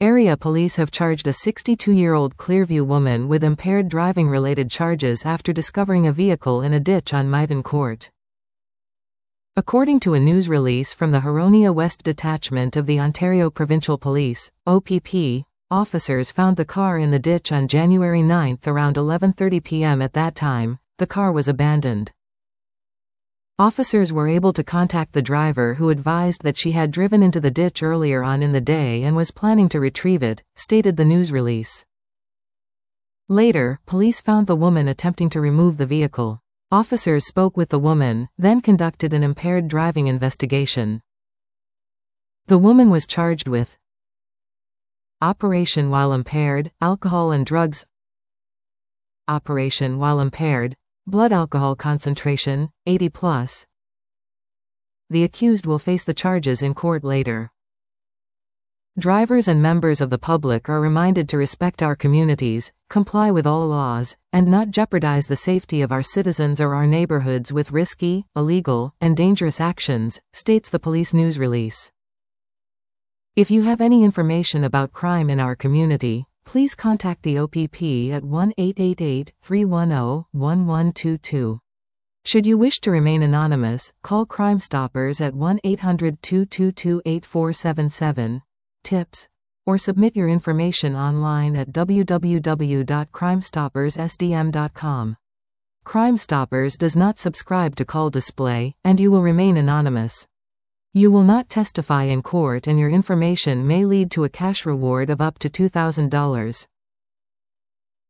Area police have charged a 62-year-old Clearview woman with impaired driving-related charges after discovering a vehicle in a ditch on Myton Court. According to a news release from the Huronia West Detachment of the Ontario Provincial Police, OPP, officers found the car in the ditch on January 9 around 11:30 p.m. At that time, the car was abandoned. Officers were able to contact the driver, who advised that she had driven into the ditch earlier on in the day and was planning to retrieve it, stated the news release. Later, police found the woman attempting to remove the vehicle. Officers spoke with the woman, then conducted an impaired driving investigation. The woman was charged with operation while impaired, alcohol and drugs, operation while impaired, blood alcohol concentration, 80+. The accused will face the charges in court later. Drivers and members of the public are reminded to respect our communities, comply with all laws, and not jeopardize the safety of our citizens or our neighborhoods with risky, illegal, and dangerous actions, states the police news release. If you have any information about crime in our community, please contact the OPP at 1-888-310-1122. Should you wish to remain anonymous, call Crime Stoppers at 1-800-222-8477, tips, or submit your information online at www.crimestoppersSDM.com. Crime Stoppers does not subscribe to call display, and you will remain anonymous. You will not testify in court, and your information may lead to a cash reward of up to $2,000.